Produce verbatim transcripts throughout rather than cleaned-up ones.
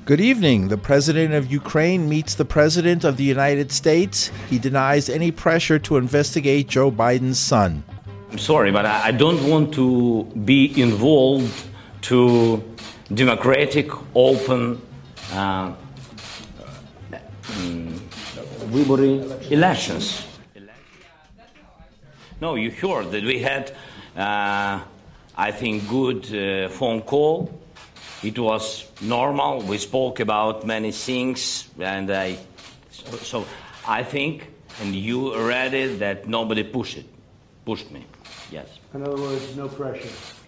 Good evening. The president of Ukraine meets the president of the United States. He denies any pressure to investigate Joe Biden's son. I'm sorry, but I don't want to be involved to democratic, open, uh, um, elections. No, you heard that we had, uh, I think, good uh, phone call. It was normal. We spoke about many things, and I, so, so I think, and you read it, that nobody pushed it, pushed me. Yes. In other words, no pressure.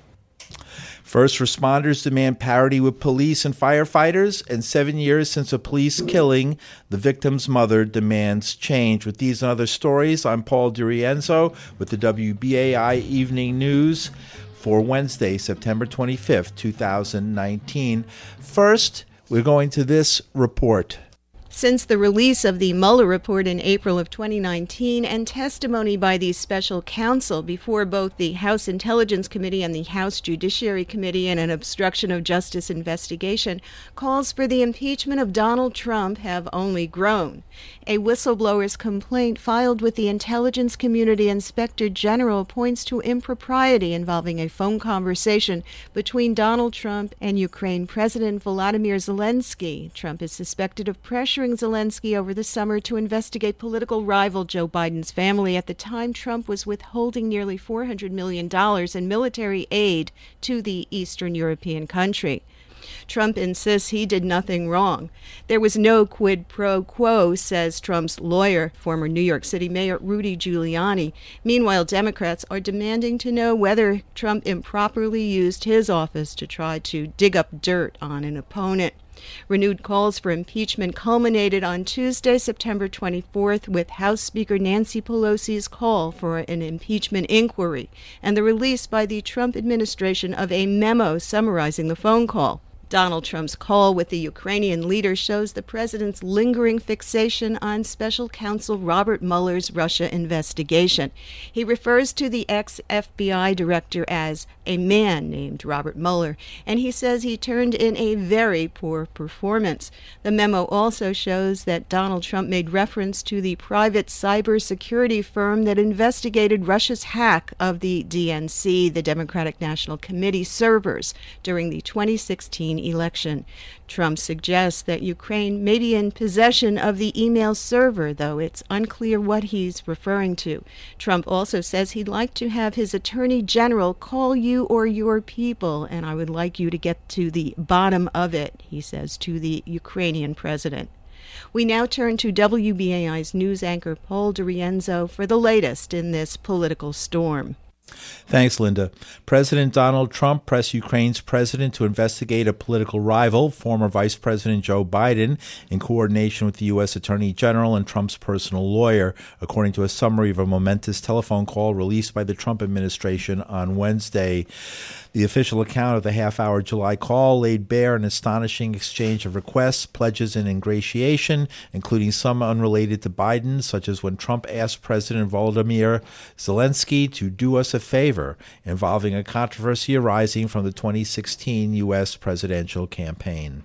First responders demand parity with police and firefighters, and seven years since a police killing, the victim's mother demands change. With these and other stories, I'm Paul DiRienzo with the W B A I Evening News for Wednesday, September twenty-fifth, two thousand nineteen. First, we're going to this report. Since the release of the Mueller report in April of twenty nineteen and testimony by the special counsel before both the House Intelligence Committee and the House Judiciary Committee in an obstruction of justice investigation, calls for the impeachment of Donald Trump have only grown. A whistleblower's complaint filed with the Intelligence Community Inspector General points to impropriety involving a phone conversation between Donald Trump and Ukraine President Volodymyr Zelensky. Trump is suspected of pressuring Zelensky over the summer to investigate political rival Joe Biden's family. At the time, Trump was withholding nearly four hundred million dollars in military aid to the Eastern European country. Trump insists he did nothing wrong. There was no quid pro quo, says Trump's lawyer, former New York City Mayor Rudy Giuliani. Meanwhile, Democrats are demanding to know whether Trump improperly used his office to try to dig up dirt on an opponent. Renewed calls for impeachment culminated on Tuesday, September twenty-fourth, with House Speaker Nancy Pelosi's call for an impeachment inquiry and the release by the Trump administration of a memo summarizing the phone call. Donald Trump's call with the Ukrainian leader shows the president's lingering fixation on special counsel Robert Mueller's Russia investigation. He refers to the ex-F B I director as a man named Robert Mueller, and he says he turned in a very poor performance. The memo also shows that Donald Trump made reference to the private cybersecurity firm that investigated Russia's hack of the D N C, the Democratic National Committee servers, during the twenty sixteen election. Trump suggests that Ukraine may be in possession of the email server, though it's unclear what he's referring to. Trump also says he'd like to have his attorney general call you or your people, and I would like you to get to the bottom of it, he says to the Ukrainian president. We now turn to W B A I's news anchor Paul DiRienzo for the latest in this political storm. Thanks, Linda. President Donald Trump pressed Ukraine's president to investigate a political rival, former Vice President Joe Biden, in coordination with the U S Attorney General and Trump's personal lawyer, according to a summary of a momentous telephone call released by the Trump administration on Wednesday. The official account of the half-hour July call laid bare an astonishing exchange of requests, pledges, and ingratiation, including some unrelated to Biden, such as when Trump asked President Volodymyr Zelensky to do us a favor, involving a controversy arising from the twenty sixteen U S presidential campaign.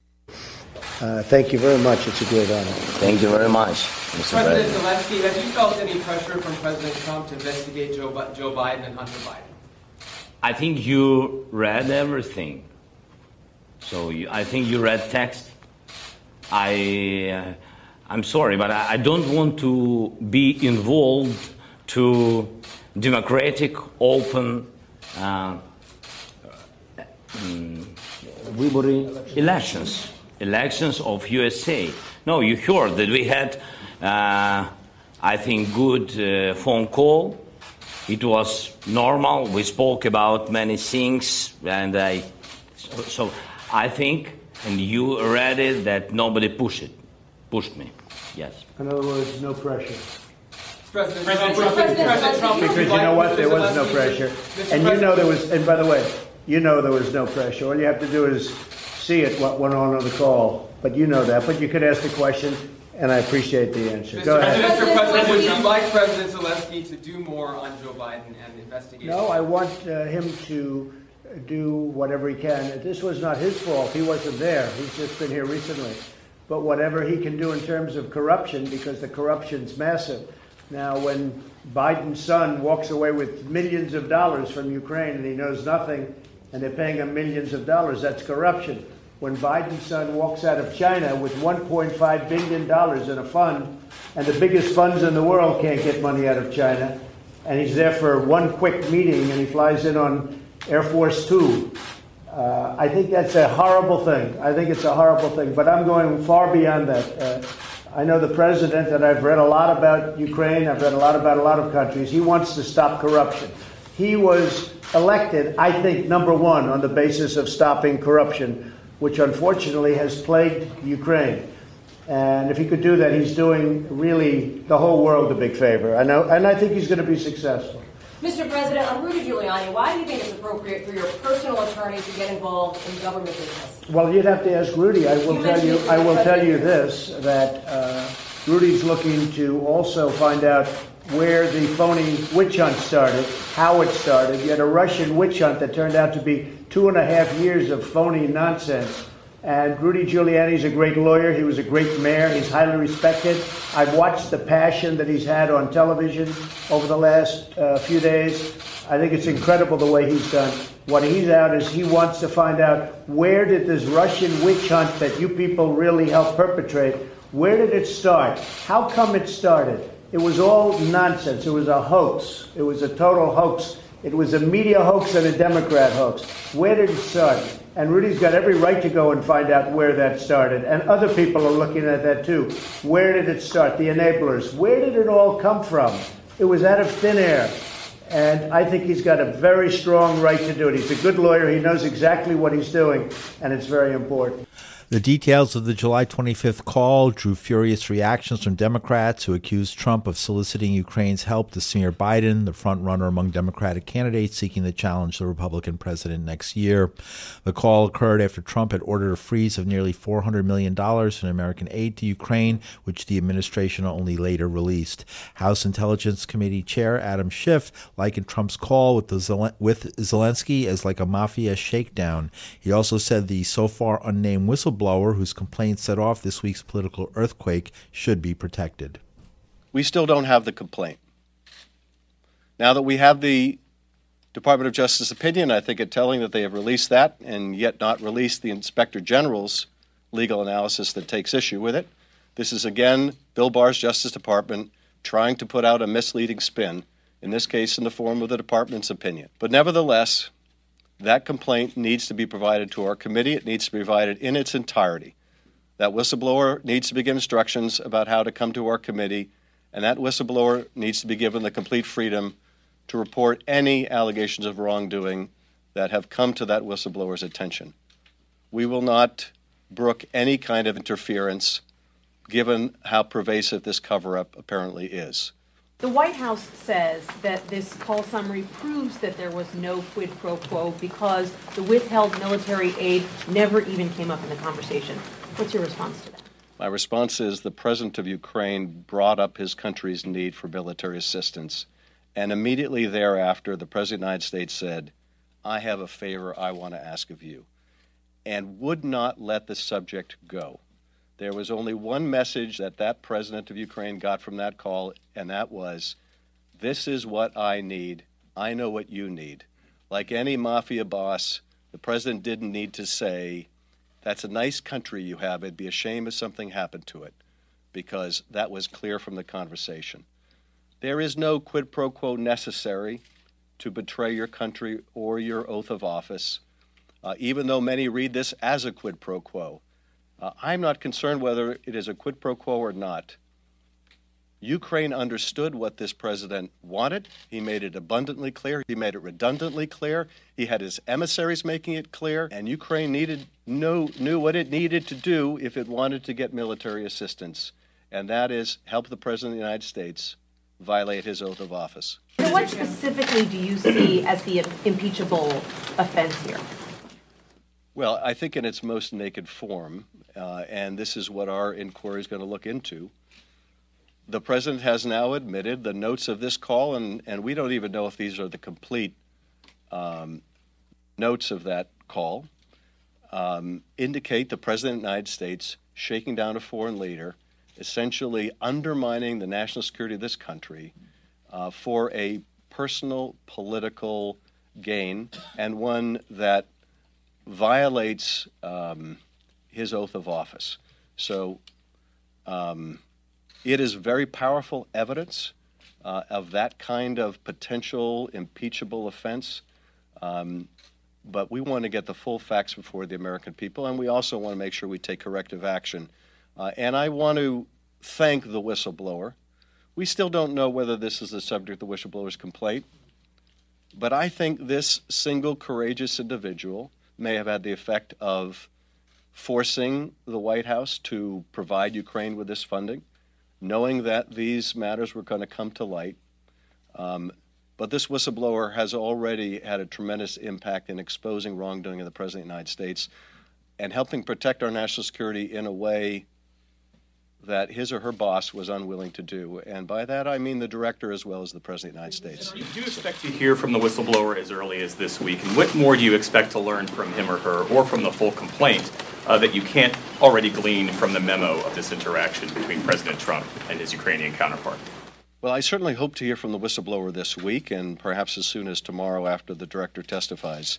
Uh, thank you very much. It's a great honor. Thank you very much, Mister President President. Zelensky, have you felt any pressure from President Trump to investigate Joe, Bi- Joe Biden and Hunter Biden? I think you read everything. So you, I think you read text. I, uh, I'm sorry, but I, I don't want to be involved to democratic, open, uh, um, elections, elections of U S A. No, you heard that we had, uh, I think, good uh, phone call. It was normal. We spoke about many things, and I, so, so I think, and you read it, that nobody pushed it, pushed me. Yes. In other words, no pressure. President, President Trump, Trump, President Trump, Because you know what? There was no pressure. And you know there was, and by the way, you know there was no pressure. All you have to do is see it, what went on on the call. But you know that. But you could ask the question, and I appreciate the answer. Go ahead. Mister President, would you like President Zelensky to do more on Joe Biden and investigate? No, I want uh, him to do whatever he can. This was not his fault. He wasn't there. He's just been here recently. But whatever he can do in terms of corruption, because the corruption's massive. Now, when Biden's son walks away with millions of dollars from Ukraine and he knows nothing, and they're paying him millions of dollars, that's corruption. When Biden's son walks out of China with one point five billion dollars in a fund, and the biggest funds in the world can't get money out of China, and he's there for one quick meeting and he flies in on Air Force Two, uh, I think that's a horrible thing. I think it's a horrible thing. But I'm going far beyond that. Uh, I know the president, and I've read a lot about Ukraine. I've read a lot about a lot of countries. He wants to stop corruption. He was elected, I think, number one on the basis of stopping corruption, which unfortunately has plagued Ukraine. And if he could do that, he's doing really the whole world a big favor. I know, and I think he's going to be successful. Mister President, on Rudy Giuliani, why do you think it's appropriate for your personal attorney to get involved in government business? Well, you'd have to ask Rudy. I will You tell you. mentioned I will the tell you president. this: that uh, Rudy's looking to also find out where the phony witch hunt started, how it started. You had a Russian witch hunt that turned out to be two and a half years of phony nonsense. And Rudy Giuliani's a great lawyer. He was a great mayor. He's highly respected. I've watched the passion that he's had on television over the last uh, few days. I think it's incredible the way he's done. What he's out is he wants to find out, where did this Russian witch hunt that you people really helped perpetrate, where did it start? How come it started? It was all nonsense. It was a hoax. It was a total hoax. It was a media hoax and a Democrat hoax. Where did it start? And Rudy's got every right to go and find out where that started. And other people are looking at that too. Where did it start? The enablers. Where did it all come from? It was out of thin air. And I think he's got a very strong right to do it. He's a good lawyer. He knows exactly what he's doing. And it's very important. The details of the July twenty-fifth call drew furious reactions from Democrats who accused Trump of soliciting Ukraine's help to smear Biden, the front-runner among Democratic candidates seeking to challenge the Republican president next year. The call occurred after Trump had ordered a freeze of nearly four hundred million dollars in American aid to Ukraine, which the administration only later released. House Intelligence Committee Chair Adam Schiff likened Trump's call with, the Zel- with Zelensky as like a mafia shakedown. He also said the so-far unnamed whistleblower whose complaint set off this week's political earthquake should be protected. We still don't have the complaint. Now that we have the Department of Justice opinion, I think it telling that they have released that and yet not released the Inspector General's legal analysis that takes issue with it. This is, again, Bill Barr's Justice Department trying to put out a misleading spin, in this case in the form of the department's opinion. But nevertheless, that complaint needs to be provided to our committee. It needs to be provided in its entirety. That whistleblower needs to be given instructions about how to come to our committee, and that whistleblower needs to be given the complete freedom to report any allegations of wrongdoing that have come to that whistleblower's attention. We will not brook any kind of interference, given how pervasive this cover-up apparently is. The White House says that this call summary proves that there was no quid pro quo because the withheld military aid never even came up in the conversation. What's your response to that? My response is the president of Ukraine brought up his country's need for military assistance, and immediately thereafter, the president of the United States said, I have a favor I want to ask of you, and would not let the subject go. There was only one message that that president of Ukraine got from that call, and that was, this is what I need. I know what you need. Like any mafia boss, the president didn't need to say, that's a nice country you have. It'd be a shame if something happened to it, because that was clear from the conversation. There is no quid pro quo necessary to betray your country or your oath of office, uh, even though many read this as a quid pro quo. Uh, I'm not concerned whether it is a quid pro quo or not. Ukraine understood what this president wanted. He made it abundantly clear. He made it redundantly clear. He had his emissaries making it clear. And Ukraine needed knew, knew what it needed to do if it wanted to get military assistance. And that is help the president of the United States violate his oath of office. So what specifically do you see as the impeachable offense here? Well, I think in its most naked form, uh, and this is what our inquiry is going to look into, the president has now admitted the notes of this call, and, and we don't even know if these are the complete um, notes of that call um, indicate the President of the United States shaking down a foreign leader, essentially undermining the national security of this country uh, for a personal political gain, and one that violates um, his oath of office. So um, it is very powerful evidence uh, of that kind of potential impeachable offense. Um, but we want to get the full facts before the American people, and we also want to make sure we take corrective action. Uh, and I want to thank the whistleblower. We still don't know whether this is the subject of the whistleblower's complaint, but I think this single courageous individual may have had the effect of forcing the White House to provide Ukraine with this funding, knowing that these matters were going to come to light. Um, but this whistleblower has already had a tremendous impact in exposing wrongdoing of the President of the United States and helping protect our national security in a way that his or her boss was unwilling to do. And by that, I mean the director as well as the President of the United States. Do you expect to hear from the whistleblower as early as this week? And what more do you expect to learn from him or her, or from the full complaint, uh, that you can't already glean from the memo of this interaction between President Trump and his Ukrainian counterpart? Well, I certainly hope to hear from the whistleblower this week, and perhaps as soon as tomorrow after the director testifies.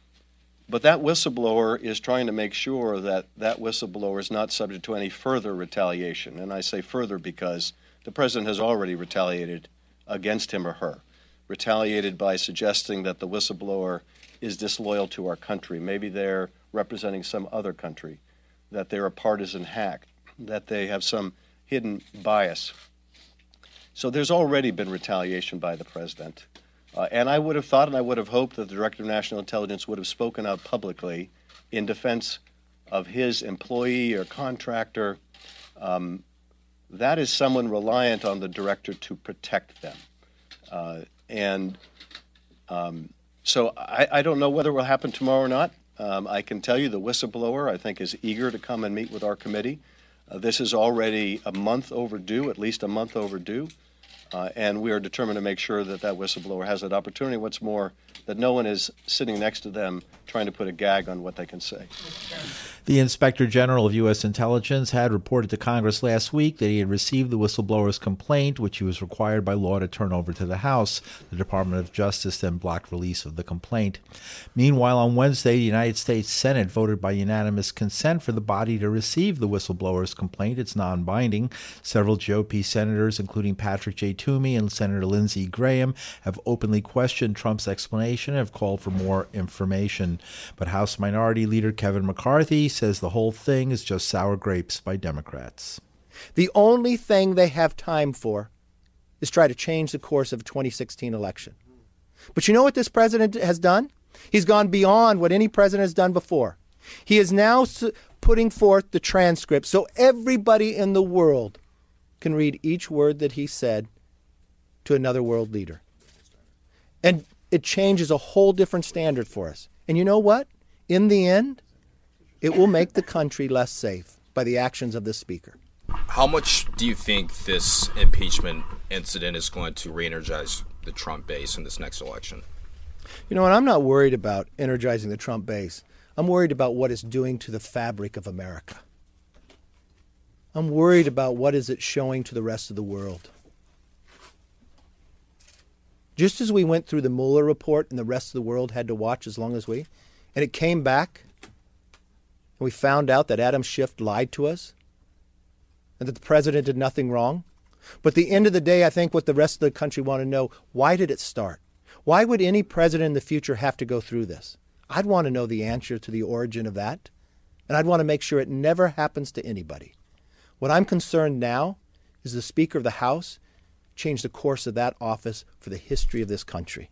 But that whistleblower is trying to make sure that that whistleblower is not subject to any further retaliation. And I say further because the president has already retaliated against him or her, retaliated by suggesting that the whistleblower is disloyal to our country. Maybe they're representing some other country, that they're a partisan hack, that they have some hidden bias. So there's already been retaliation by the president. Uh, and I would have thought and I would have hoped that the Director of National Intelligence would have spoken out publicly in defense of his employee or contractor. Um, that is someone reliant on the director to protect them. Uh, and um, so I, I don't know whether it will happen tomorrow or not. Um, I can tell you the whistleblower, I think, is eager to come and meet with our committee. Uh, this is already a month overdue, at least a month overdue. Uh, and we are determined to make sure that that whistleblower has that opportunity. What's more, that no one is sitting next to them trying to put a gag on what they can say. The Inspector General of U S Intelligence had reported to Congress last week that he had received the whistleblower's complaint, which he was required by law to turn over to the House. The Department of Justice then blocked release of the complaint. Meanwhile, on Wednesday, the United States Senate voted by unanimous consent for the body to receive the whistleblower's complaint. It's non-binding. Several G O P senators, including Patrick J. Toomey and Senator Lindsey Graham, have openly questioned Trump's explanation and have called for more information. But House Minority Leader Kevin McCarthy says the whole thing is just sour grapes by Democrats. The only thing they have time for is try to change the course of a twenty sixteen election. But you know what this president has done? He's gone beyond what any president has done before. He is now putting forth the transcript so everybody in the world can read each word that he said to another world leader. And it changes a whole different standard for us. And you know what? In the end, it will make the country less safe by the actions of this speaker. How much do you think this impeachment incident is going to re-energize the Trump base in this next election? You know, and I'm not worried about energizing the Trump base. I'm worried about what it's doing to the fabric of America. I'm worried about what is it showing to the rest of the world. Just as we went through the Mueller report and the rest of the world had to watch as long as we, and it came back, and we found out that Adam Schiff lied to us and that the president did nothing wrong. But at the end of the day, I think what the rest of the country want to know, why did it start? Why would any president in the future have to go through this? I'd want to know the answer to the origin of that, and I'd want to make sure it never happens to anybody. What I'm concerned now is the Speaker of the House changed the course of that office for the history of this country.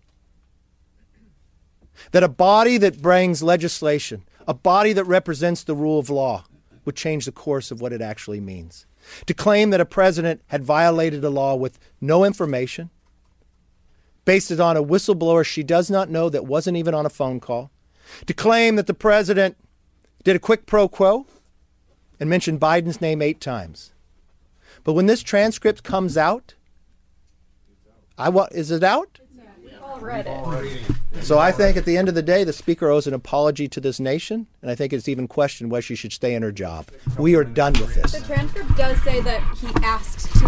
That a body that brings legislation, a body that represents the rule of law, would change the course of what it actually means. To claim that a president had violated the law with no information, based it on a whistleblower she does not know that wasn't even on a phone call. To claim that the president did a quick pro quo and mentioned Biden's name eight times. But when this transcript comes out, I wa- is it out? We've all read it. So I think at the end of the day, the Speaker owes an apology to this nation, and I think it's even questioned whether she should stay in her job. We are done with this. The transcript does say that he asked to...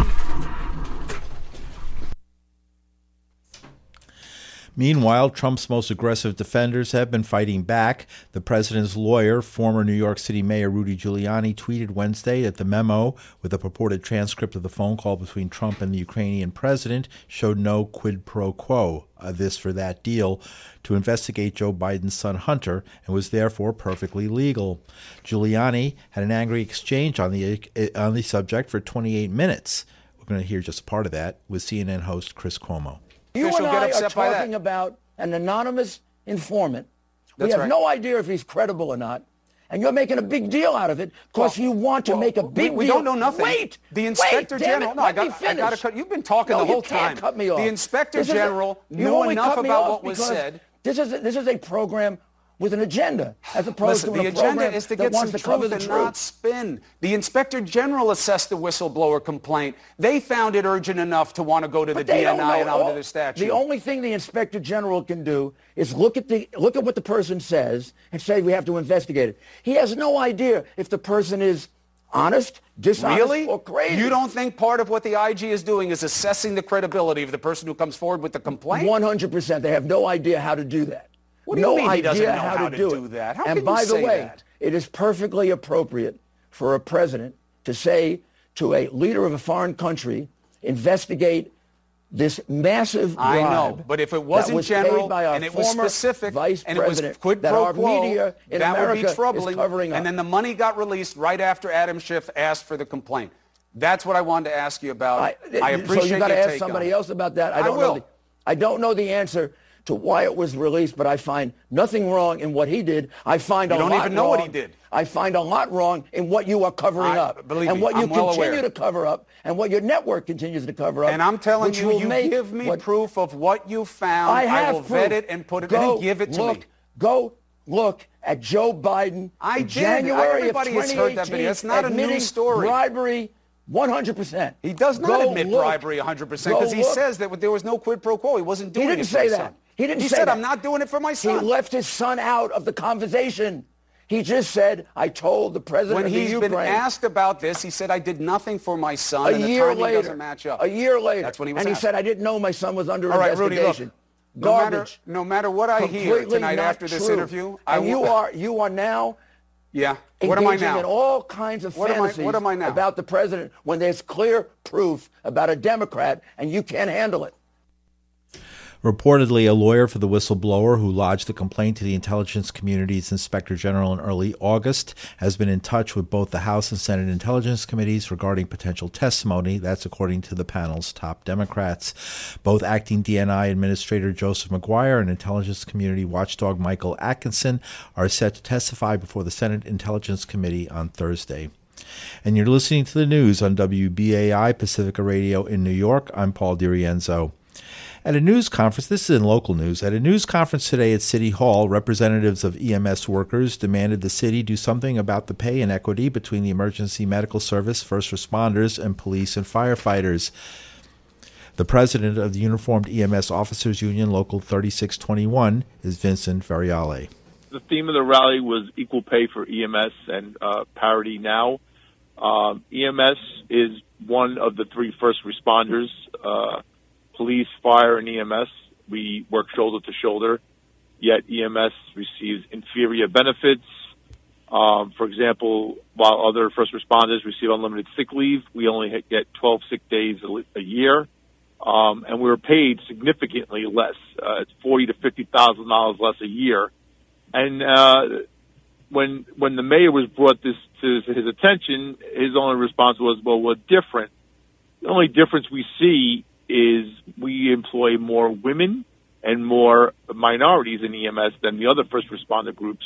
Meanwhile, Trump's most aggressive defenders have been fighting back. The president's lawyer, former New York City Mayor Rudy Giuliani, tweeted Wednesday that the memo with a purported transcript of the phone call between Trump and the Ukrainian president showed no quid pro quo, uh, this for that deal, to investigate Joe Biden's son Hunter, and was therefore perfectly legal. Giuliani had an angry exchange on the on the subject for twenty-eight minutes. We're going to hear just part of that with C N N host Chris Cuomo. You and I are talking about an anonymous informant. We That's have right. no idea if he's credible or not. And you're making a big deal out of it because Well, you want to well, make a big we, we deal. don't know nothing. Wait, the inspector wait, damn general. it, no, I let me got. I finish. got to cut. You've been talking no, the whole you can't time. Cut me off. The inspector This is a- general you knew only enough cut me about off what was because said. This is a, this is a program with an agenda, as opposed Listen, to the a agenda program is to that get wants some to cover truth the and truth. not spin. The inspector general assessed the whistleblower complaint. They found it urgent enough to want to go to But the they D N I don't and know onto all- the statute. The only thing the inspector general can do is look at the look at what the person says and say we have to investigate it. He has no idea if the person is honest, dishonest, Really? or crazy. You don't think part of what the I G is doing is assessing the credibility of the person who comes forward with the complaint? one hundred percent. They have no idea how to do that. What do you no mean he idea doesn't know how, how to, to do, do it. that? How and can by you the say way, that? it is perfectly appropriate for a president to say to a leader of a foreign country, investigate this massive I bribe know, but if it that wasn't was general paid by our and it was former specific vice and it was president quid that pro our quo, media in that America would be troubling. is covering up. And then the money got released right after Adam Schiff asked for the complaint. That's what I wanted to ask you about. I, I appreciate So you got to your ask take somebody on it. else about that. I I don't will. know. The, I don't know the answer to why it was released, but I find nothing wrong in what he did. I find You a don't lot even know what he wrong- did. I find a lot wrong in what you are covering I- up, believe and me, what you I'm well continue aware. to cover up, and what your network continues to cover up. And I'm telling which you, will you make give me what- proof of what you found. I have will proof. vet it and put it Go and give it to look, me. Go look at Joe Biden. I in did. January Everybody of has heard that video. It's not a admitting news story. Bribery, one hundred percent. He does not Go admit look. bribery one hundred percent Go because he look. says that there was no quid pro quo. He wasn't doing He didn't it for say his that. son. He didn't He say said, that. I'm not doing it for my He son. left his son out of the conversation. He just said, I told the president When of the he's Ukraine. been asked about this, he said, I did nothing for my son, a and the year timing later, doesn't match up. A year later. That's when he was And he asked. said, I didn't know my son was under All right, Rudy, investigation. look, no matter, Garbage. no matter what I hear Completely tonight not after this true. interview, I and you will, are you are now yeah. What am I engaging now? in all kinds of What am I- fantasies what am I now? about the president when there's clear proof about a Democrat and you can't handle it. Reportedly, a lawyer for the whistleblower who lodged the complaint to the intelligence community's inspector general in early August has been in touch with both the House and Senate Intelligence Committees regarding potential testimony. That's according to the panel's top Democrats. Both acting D N I Administrator Joseph McGuire and intelligence community watchdog Michael Atkinson are set to testify before the Senate Intelligence Committee on Thursday. And you're listening to the news on W B A I Pacifica Radio in New York. I'm Paul DiRienzo. At a news conference, this is in local news, at a news conference today at City Hall, representatives of E M S workers demanded the city do something about the pay inequity between the emergency medical service, first responders, and police and firefighters. The president of the Uniformed E M S Officers Union, Local thirty-six twenty-one, is Vincent Variale. The theme of the rally was equal pay for E M S and uh, parity now. Um, E M S is one of the three first responders, uh, police, fire, and E M S. We work shoulder to shoulder, yet E M S receives inferior benefits. Um, for example, while other first responders receive unlimited sick leave, we only get twelve sick days a, a year, um, and we're paid significantly less. Uh, it's forty to fifty thousand dollars less a year. And uh, when when the mayor was brought this to his attention, his only response was, "Well, we're different." The only difference we see is we employ more women and more minorities in E M S than the other first responder groups.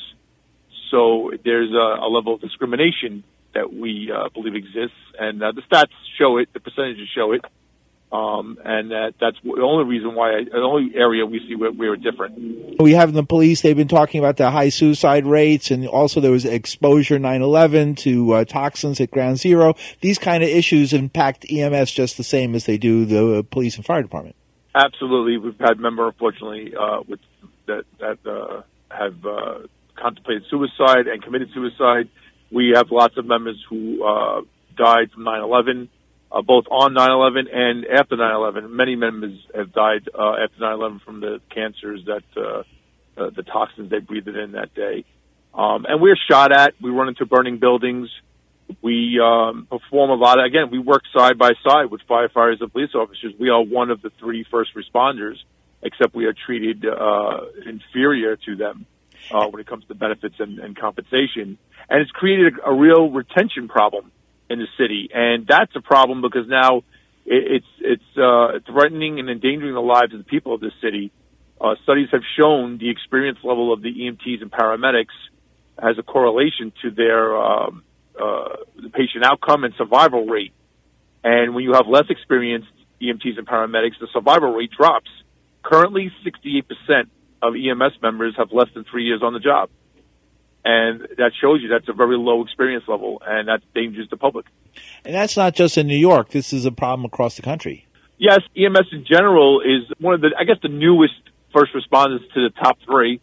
So there's a, a level of discrimination that we uh, believe exists, and uh, the stats show it, the percentages show it, um, and that that's the only reason why, I, the only area we see where we're different. We have in the police, they've been talking about the high suicide rates, and also there was exposure nine eleven to uh, toxins at Ground Zero. These kind of issues impact E M S just the same as they do the police and fire department. Absolutely. We've had member, unfortunately, uh, with that that uh, have uh, contemplated suicide and committed suicide. We have lots of members who uh, died from nine eleven, uh, both on nine eleven and after nine eleven. Many members have died uh, after nine eleven from the cancers that uh, uh, the toxins they breathed in that day. Um, and we're shot at. We run into burning buildings. We um, perform a lot of, again, we work side by side with firefighters and police officers. We are one of the three first responders, except we are treated uh, inferior to them uh, when it comes to benefits and, and compensation. And it's created a, a real retention problem in the city. And that's a problem because now it, it's it's uh, threatening and endangering the lives of the people of this city. Uh, studies have shown the experience level of the E M Ts and paramedics has a correlation to their um, uh, the patient outcome and survival rate. And when you have less experienced E M Ts and paramedics, the survival rate drops. Currently, sixty-eight percent of E M S members have less than three years on the job. And that shows you that's a very low experience level, and that's dangerous to the public. And that's not just in New York. This is a problem across the country. Yes, E M S in general is one of the, I guess, the newest first responders to the top three.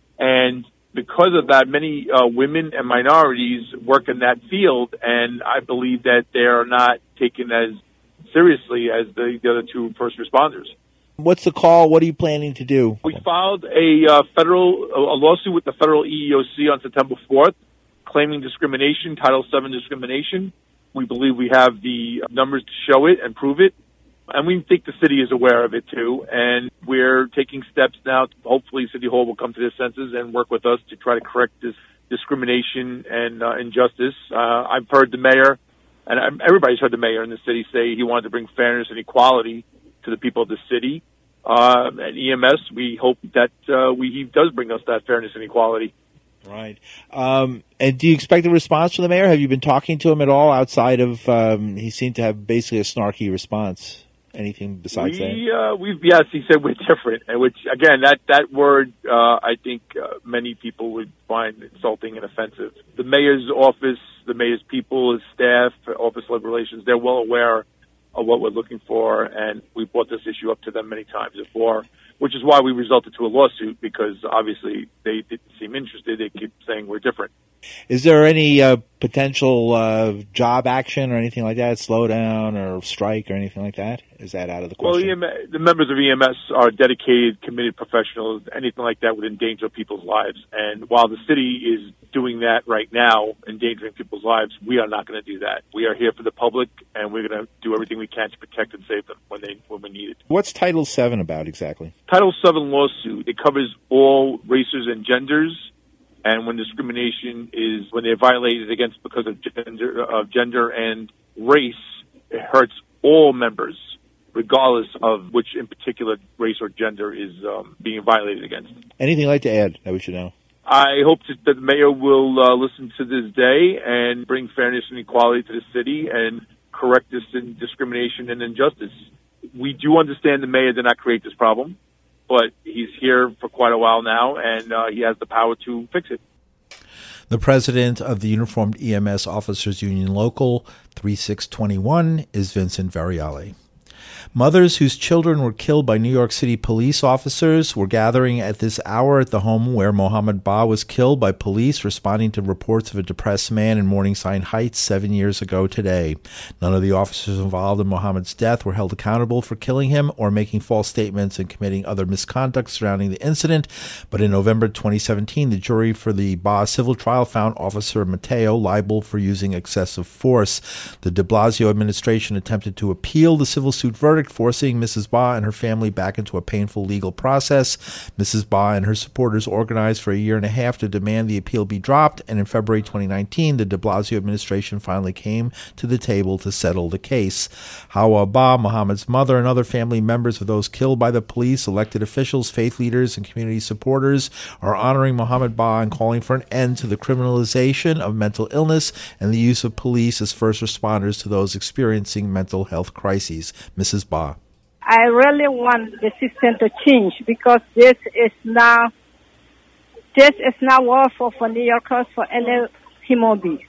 And because of that, many uh, women and minorities work in that field, and I believe that they are not taken as seriously as the, the other two first responders. What's the call? What are you planning to do? We filed a uh, federal a lawsuit with the federal E E O C on September fourth, claiming discrimination, Title seven discrimination. We believe we have the numbers to show it and prove it, and we think the city is aware of it too. And we're taking steps now. Hopefully, City Hall will come to their senses and work with us to try to correct this discrimination and uh, injustice. Uh, I've heard the mayor, and everybody's heard the mayor in the city say he wanted to bring fairness and equality to the people of the city. Uh, at E M S, we hope that uh, we, he does bring us that fairness and equality. Right. Um, and do you expect a response from the mayor? Have you been talking to him at all outside of, um, he seemed to have basically a snarky response. Anything besides we, that? Uh, we've, yes, he said we're different, and which, again, that, that word, uh, I think uh, many people would find insulting and offensive. The mayor's office, the mayor's people, his staff, office of labor relations, they're well aware of what we're looking for, and we brought this issue up to them many times before, which is why we resulted to a lawsuit, because obviously they didn't seem interested. They keep saying we're different. Is there any uh, potential uh, job action or anything like that, slowdown or strike or anything like that? Is that out of the question? Well, E M S, the members of E M S are dedicated, committed professionals. Anything like that would endanger people's lives. And while the city is doing that right now, endangering people's lives, we are not going to do that. We are here for the public, and we're going to do everything we can to protect and save them when they when we need it. What's Title seven about exactly? Title seven lawsuit, it covers all races and genders. And when discrimination is, when they're violated against because of gender, of gender and race, it hurts all members, regardless of which in particular race or gender is um, being violated against. Anything you'd like to add that we should know? I hope that the mayor will uh, listen to this day and bring fairness and equality to the city and correct this in discrimination and injustice. We do understand the mayor did not create this problem, but he's here for quite a while now, and uh, he has the power to fix it. The president of the Uniformed E M S Officers Union Local thirty-six twenty-one is Vincent Variale. Mothers whose children were killed by New York City police officers were gathering at this hour at the home where Mohammed Ba was killed by police, responding to reports of a depressed man in Morningside Heights seven years ago today. None of the officers involved in Mohammed's death were held accountable for killing him or making false statements and committing other misconduct surrounding the incident, but in November twenty seventeen, the jury for the Ba civil trial found Officer Mateo liable for using excessive force. The de Blasio administration attempted to appeal the civil suit verdict, forcing Missus Ba and her family back into a painful legal process. Missus Ba and her supporters organized for a year and a half to demand the appeal be dropped, and in February twenty nineteen, the de Blasio administration finally came to the table to settle the case. Hawa Ba, Mohammed's mother, and other family members of those killed by the police, elected officials, faith leaders, and community supporters are honoring Mohammed Ba and calling for an end to the criminalization of mental illness and the use of police as first responders to those experiencing mental health crises. Missus Ba. I really want the system to change, because this is now this is not war for, for New Yorkers, for any human being.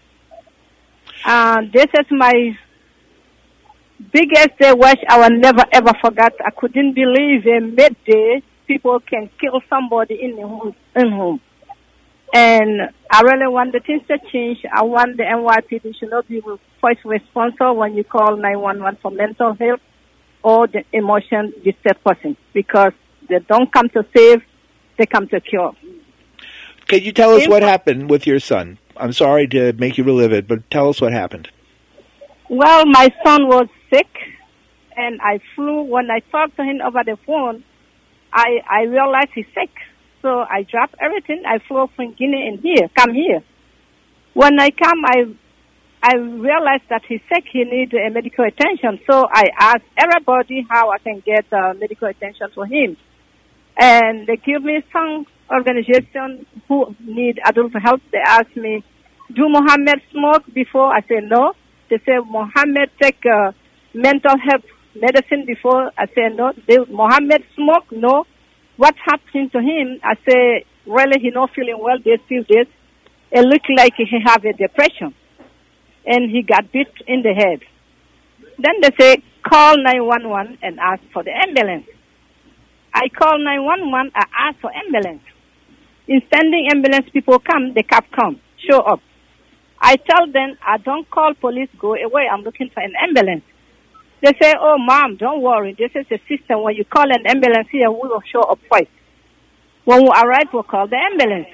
Uh, this is my biggest day, which I will never ever forget. I couldn't believe in midday people can kill somebody in the home. In home. And I really want the things to change. I want the N Y P D should not be the first responsible when you call nine one one for mental health or the emotion disturbed person, because they don't come to save, they come to cure. Can you tell us what happened with your son? I'm sorry to make you relive it, but tell us what happened. Well, my son was sick, and I flew. When I talked to him over the phone, I, I realized he's sick. So I dropped everything. I flew from Guinea in here, come here. When I come, I I realized that he's sick. He needs uh, medical attention. So I asked everybody how I can get uh, medical attention for him. And they give me some organization who need adult help. They asked me, do Mohammed smoke before? I said no. They say, Mohammed take uh, mental health medicine before? I said no. They, Mohammed smoke? No. What's happening to him? I say, really, he not feeling well. They feel this. It looked like he have a depression. And he got beat in the head. Then they say, call nine one one and ask for the ambulance. I call nine one one, I ask for ambulance. In sending ambulance, people come, the cop come, show up. I tell them, I don't call police, go away, I'm looking for an ambulance. They say, oh, mom, don't worry, this is the system. When you call an ambulance here, we will show up first. When we arrive, we'll call the ambulance.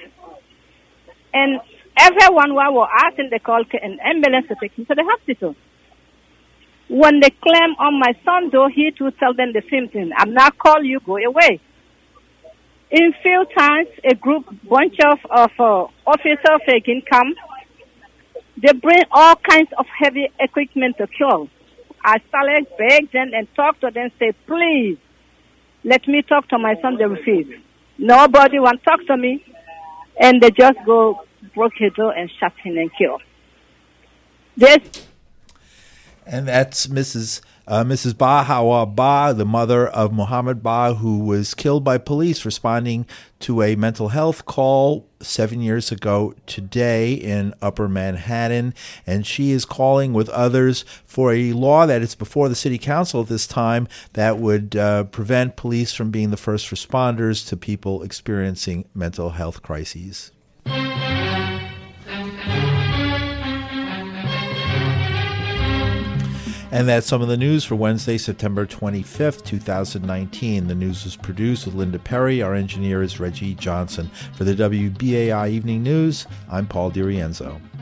And everyone while we're asking, they call an ambulance to take him to the hospital. When they claim on my son, though, he too tell them the same thing. I'm not call you, go away. In few times, a group, bunch of, of uh, officers again come. They bring all kinds of heavy equipment to kill. I started beg them and talk to them, say, please, let me talk to my son. They refuse. Nobody want to talk to me. And they just go, broke his door and shot him and kill. This. And that's Missus Uh, Missus Ba Hawa Ba, the mother of Mohammed Ba, who was killed by police responding to a mental health call seven years ago today in Upper Manhattan. And she is calling with others for a law that is before the city council at this time that would uh, prevent police from being the first responders to people experiencing mental health crises. And that's some of the news for Wednesday, September twenty-fifth, twenty nineteen. The news was produced with Linda Perry. Our engineer is Reggie Johnson. For the W B A I Evening News, I'm Paul DiRienzo.